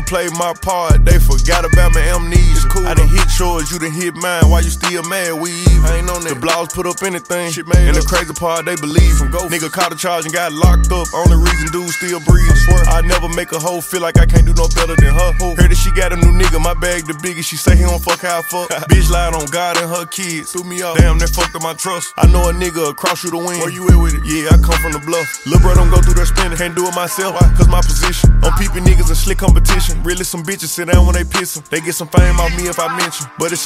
played my part, they forgot about my amnesia. Cool, I done hit yours, you done hit mine. Why you still mad? We even. I ain't on that. The blogs put up anything. Shit made and the crazy part, they believe him. Nigga caught a charge and got locked up. Only reason dude still breathing. I never make a hoe feel like I can't do no better than her. Heard that she got a new nigga, my bag the biggest. She say he don't fuck how I fuck. Bitch lied on God and her kids. Threw me off. Damn, that fucked up my trust. I know a nigga across you to win. Where you at with it? Yeah, I come from the bluff. Lil' bro don't go through that spinning. Can't do it myself. Why? Cause my position. I'm peeping niggas in slick competition. Really some bitches sit down when they pissin'. They get some fame off me if I mention. But it's